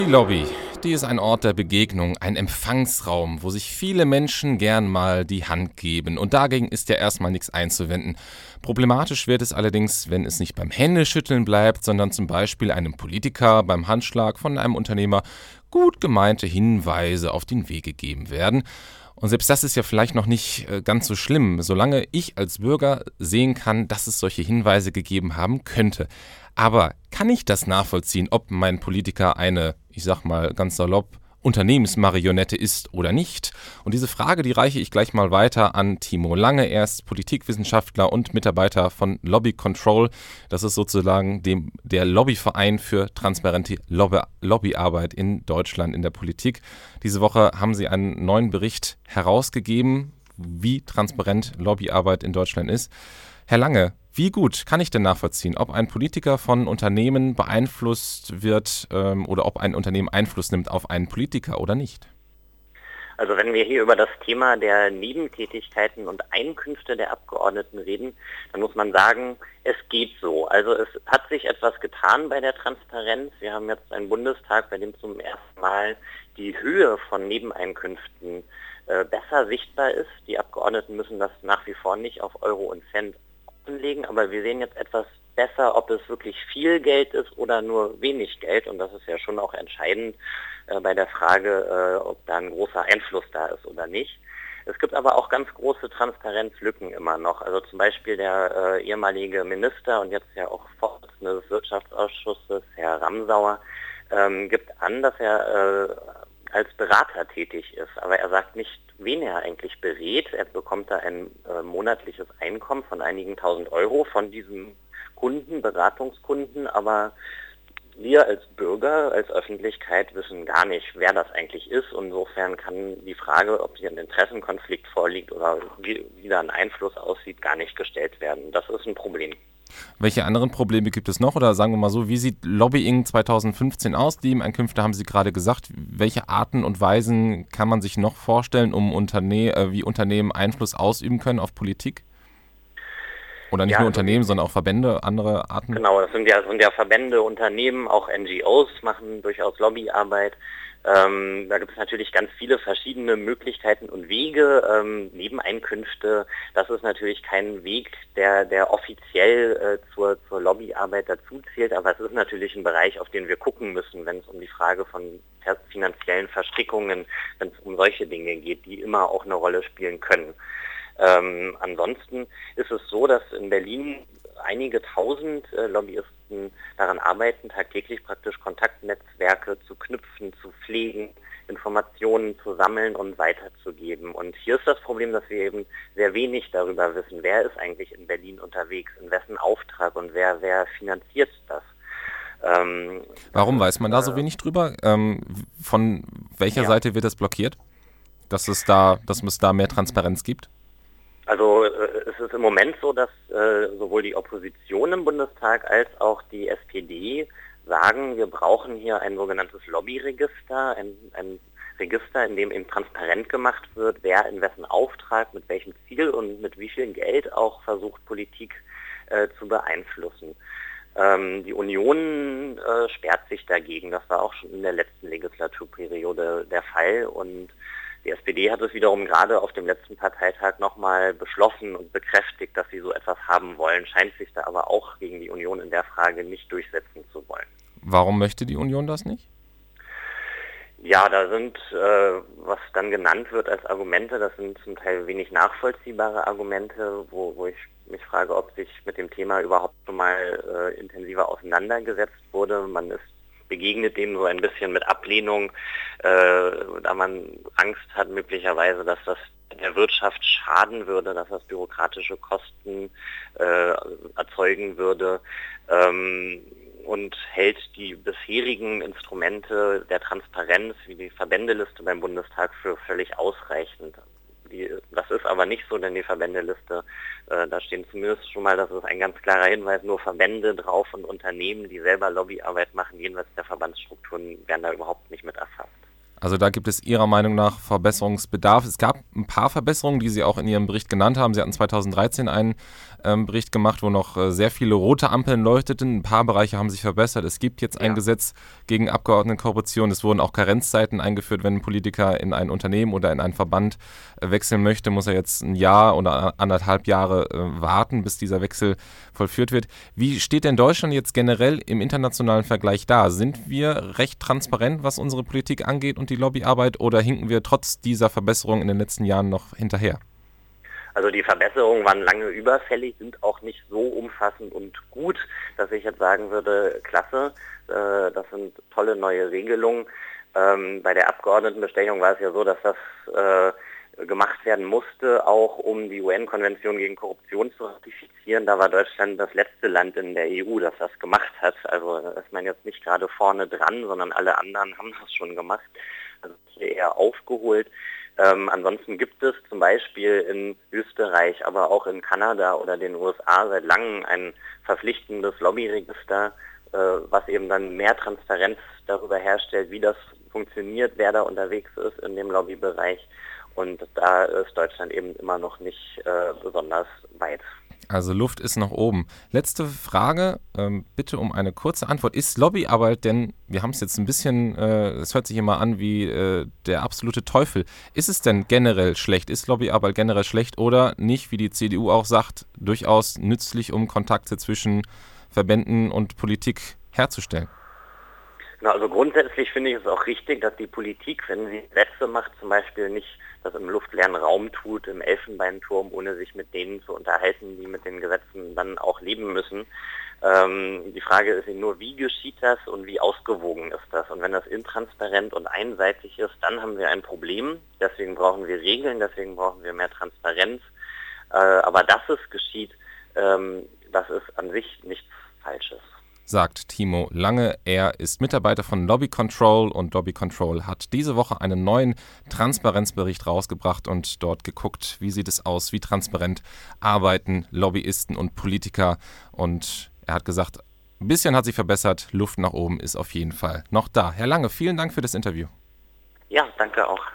Die Lobby, die ist ein Ort der Begegnung, ein Empfangsraum, wo sich viele Menschen gern mal die Hand geben. Und dagegen ist ja erstmal nichts einzuwenden. Problematisch wird es allerdings, wenn es nicht beim Händeschütteln bleibt, sondern zum Beispiel einem Politiker beim Handschlag von einem Unternehmer gut gemeinte Hinweise auf den Weg gegeben werden. Und selbst das ist ja vielleicht noch nicht ganz so schlimm, solange ich als Bürger sehen kann, dass es solche Hinweise gegeben haben könnte. Aber kann ich das nachvollziehen, ob mein Politiker eine, ich sag mal ganz salopp, Unternehmensmarionette ist oder nicht? Und diese Frage, die reiche ich gleich mal weiter an Timo Lange. Er ist Politikwissenschaftler und Mitarbeiter von Lobby Control. Das ist sozusagen der Lobbyverein für transparente Lobbyarbeit in Deutschland in der Politik. Diese Woche haben sie einen neuen Bericht herausgegeben, wie transparent Lobbyarbeit in Deutschland ist. Herr Lange, wie gut kann ich denn nachvollziehen, ob ein Politiker von Unternehmen beeinflusst wird oder ob ein Unternehmen Einfluss nimmt auf einen Politiker oder nicht? Also wenn wir hier über das Thema der Nebentätigkeiten und Einkünfte der Abgeordneten reden, dann muss man sagen, es geht so. Also es hat sich etwas getan bei der Transparenz. Wir haben jetzt einen Bundestag, bei dem zum ersten Mal die Höhe von Nebeneinkünften besser sichtbar ist. Die Abgeordneten müssen das nach wie vor nicht auf Euro und Cent legen, aber wir sehen jetzt etwas besser, ob es wirklich viel Geld ist oder nur wenig Geld, und das ist ja schon auch entscheidend bei der Frage, ob da ein großer Einfluss da ist oder nicht. Es gibt aber auch ganz große Transparenzlücken immer noch. Also zum Beispiel der ehemalige Minister und jetzt ja auch Vorsitzende des Wirtschaftsausschusses, Herr Ramsauer, gibt an, dass er als Berater tätig ist. Aber er sagt nicht, wen er eigentlich berät. Er bekommt da ein monatliches Einkommen von einigen tausend Euro von diesem Kunden, Beratungskunden, aber wir als Bürger, als Öffentlichkeit wissen gar nicht, wer das eigentlich ist. Insofern kann die Frage, ob hier ein Interessenkonflikt vorliegt oder wie da ein Einfluss aussieht, gar nicht gestellt werden. Das ist ein Problem. Welche anderen Probleme gibt es noch? Oder sagen wir mal so, wie sieht Lobbying 2015 aus? Nebeneinkünfte haben Sie gerade gesagt. Welche Arten und Weisen kann man sich noch vorstellen, um wie Unternehmen Einfluss ausüben können auf Politik? Oder nicht nur Unternehmen, sondern auch Verbände, andere Arten? Genau, das sind ja Verbände, Unternehmen, auch NGOs machen durchaus Lobbyarbeit. Da gibt es natürlich ganz viele verschiedene Möglichkeiten und Wege. Nebeneinkünfte, das ist natürlich kein Weg, der offiziell zur Lobbyarbeit dazu zählt, aber es ist natürlich ein Bereich, auf den wir gucken müssen, wenn es um die Frage von finanziellen Verstrickungen, wenn es um solche Dinge geht, die immer auch eine Rolle spielen können. Ansonsten ist es so, dass in Berlin einige tausend Lobbyisten daran arbeiten, tagtäglich praktisch Kontaktnetzwerke zu knüpfen, zu pflegen, Informationen zu sammeln und weiterzugeben. Und hier ist das Problem, dass wir eben sehr wenig darüber wissen, wer ist eigentlich in Berlin unterwegs, in wessen Auftrag und wer finanziert das. Warum weiß man da so wenig drüber? Von welcher Seite wird das blockiert, dass es da mehr Transparenz gibt? Also es ist im Moment so, dass sowohl die Opposition im Bundestag als auch die SPD sagen, wir brauchen hier ein sogenanntes Lobbyregister, ein Register, in dem eben transparent gemacht wird, wer in wessen Auftrag, mit welchem Ziel und mit wie viel Geld auch versucht, Politik zu beeinflussen. Die Union sperrt sich dagegen. Das war auch schon in der letzten Legislaturperiode der Fall, und die SPD hat es wiederum gerade auf dem letzten Parteitag nochmal beschlossen und bekräftigt, dass sie so etwas haben wollen, scheint sich da aber auch gegen die Union in der Frage nicht durchsetzen zu wollen. Warum möchte die Union das nicht? Ja, da sind, was dann genannt wird als Argumente, das sind zum Teil wenig nachvollziehbare Argumente, wo ich mich frage, ob sich mit dem Thema überhaupt schon mal intensiver auseinandergesetzt wurde. Man begegnet dem so ein bisschen mit Ablehnung, da man Angst hat möglicherweise, dass das der Wirtschaft schaden würde, dass das bürokratische Kosten erzeugen würde, und hält die bisherigen Instrumente der Transparenz wie die Verbändeliste beim Bundestag für völlig ausreichend. Das ist aber nicht so, denn die Verbändeliste, da stehen zumindest schon mal, das ist ein ganz klarer Hinweis, nur Verbände drauf und Unternehmen, die selber Lobbyarbeit machen, jenseits der Verbandsstrukturen, werden da überhaupt nicht mit erfasst. Also da gibt es Ihrer Meinung nach Verbesserungsbedarf. Es gab ein paar Verbesserungen, die Sie auch in Ihrem Bericht genannt haben. Sie hatten 2013 einen Bericht gemacht, wo noch sehr viele rote Ampeln leuchteten. Ein paar Bereiche haben sich verbessert. Es gibt jetzt ein Gesetz gegen Abgeordnetenkorruption. Es wurden auch Karenzzeiten eingeführt. Wenn ein Politiker in ein Unternehmen oder in einen Verband wechseln möchte, muss er jetzt ein Jahr oder 1,5 Jahre warten, bis dieser Wechsel vollführt wird. Wie steht denn Deutschland jetzt generell im internationalen Vergleich da? Sind wir recht transparent, was unsere Politik angeht und die Lobbyarbeit, oder hinken wir trotz dieser Verbesserungen in den letzten Jahren noch hinterher? Also die Verbesserungen waren lange überfällig, sind auch nicht so umfassend und gut, dass ich jetzt sagen würde, klasse, das sind tolle neue Regelungen. Bei der Abgeordnetenbestechung war es ja so, dass das gemacht werden musste, auch um die UN-Konvention gegen Korruption zu ratifizieren. Da war Deutschland das letzte Land in der EU, das das gemacht hat. Also da ist man jetzt nicht gerade vorne dran, sondern alle anderen haben das schon gemacht. Also hier eher aufgeholt. Ansonsten gibt es zum Beispiel in Österreich, aber auch in Kanada oder den USA seit langem ein verpflichtendes Lobbyregister, was eben dann mehr Transparenz darüber herstellt, wie das funktioniert, wer da unterwegs ist in dem Lobbybereich. Und da ist Deutschland eben immer noch nicht besonders weit. Also Luft ist nach oben. Letzte Frage, bitte um eine kurze Antwort. Ist Lobbyarbeit denn, wir haben es jetzt ein bisschen, es hört sich immer an wie der absolute Teufel. Ist es denn generell schlecht? Ist Lobbyarbeit generell schlecht oder nicht, wie die CDU auch sagt, durchaus nützlich, um Kontakte zwischen Verbänden und Politik herzustellen? Na, also grundsätzlich finde ich es auch richtig, dass die Politik, wenn sie Gesetze macht, zum Beispiel nicht das im luftleeren Raum tut, im Elfenbeinturm, ohne sich mit denen zu unterhalten, die mit den Gesetzen dann auch leben müssen. Die Frage ist eben nur, wie geschieht das und wie ausgewogen ist das? Und wenn das intransparent und einseitig ist, dann haben wir ein Problem. Deswegen brauchen wir Regeln, deswegen brauchen wir mehr Transparenz. Aber dass es geschieht, das ist an sich nichts Falsches. Sagt Timo Lange. Er ist Mitarbeiter von Lobby Control und Lobby Control hat diese Woche einen neuen Transparenzbericht rausgebracht und dort geguckt, wie sieht es aus, wie transparent arbeiten Lobbyisten und Politiker. Und er hat gesagt, ein bisschen hat sich verbessert, Luft nach oben ist auf jeden Fall noch da. Herr Lange, vielen Dank für das Interview. Ja, danke auch.